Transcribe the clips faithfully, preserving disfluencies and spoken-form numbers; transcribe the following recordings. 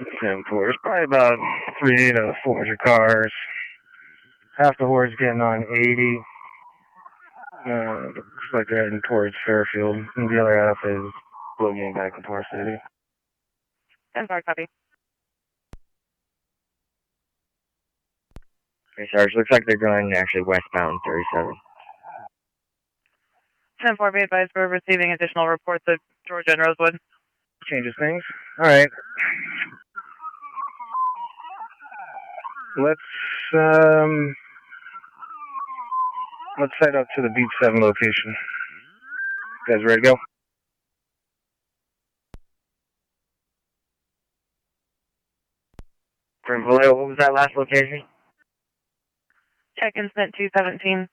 ten four. It's probably about three to four hundred cars. Half the horde's getting on eighty. Uh, looks like they're heading towards Fairfield. And the other half is getting back into our city. ten four, copy. Okay, Sarge, looks like they're going actually westbound thirty-seven. ten four, be advised we're receiving additional reports of Georgia and Rosewood. Changes things. Alright. Let's, um... Let's head up to the Beach seven location. You guys ready to go? From Vallejo, what was that last location? Check incident two seventeen.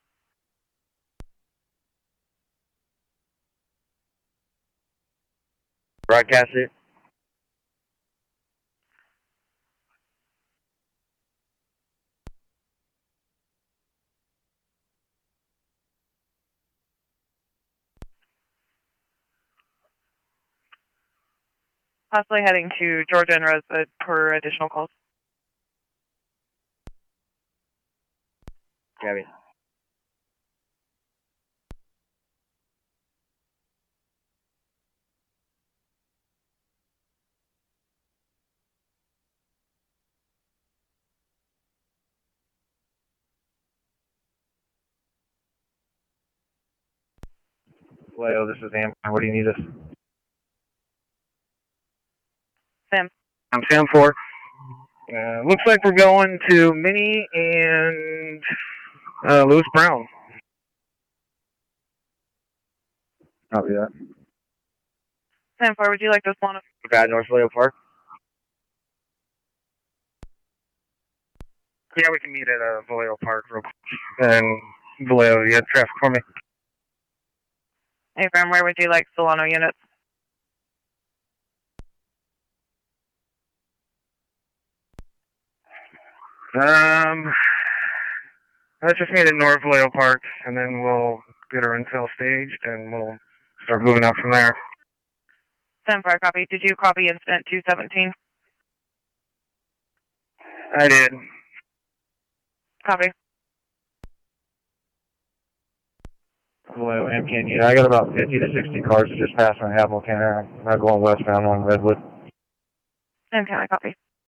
Broadcast it. Possibly heading to Georgia and Rosewood for additional calls. Gabby. Vallejo, this is Am. What do you need us? Sam. I'm Sam four. Uh, looks like we're going to Minnie and uh, Lewis Brown. Copy that. Sam four, would you like to respond? Got North Vallejo Park? Yeah, we can meet at uh, Vallejo Park real quick. And Vallejo, you have traffic for me? Hey, Fram, where would you like Solano units? Um, let's just meet at North Vallejo Park, and then we'll get our intel staged, and we'll start moving out from there. Sam four, copy. Did you copy incident two seventeen? I did. Copy. Vallejo, M K N. Yeah, I got about fifty to sixty cars just passing Hamilton. I'm not going westbound on Redwood. Sam County, copy.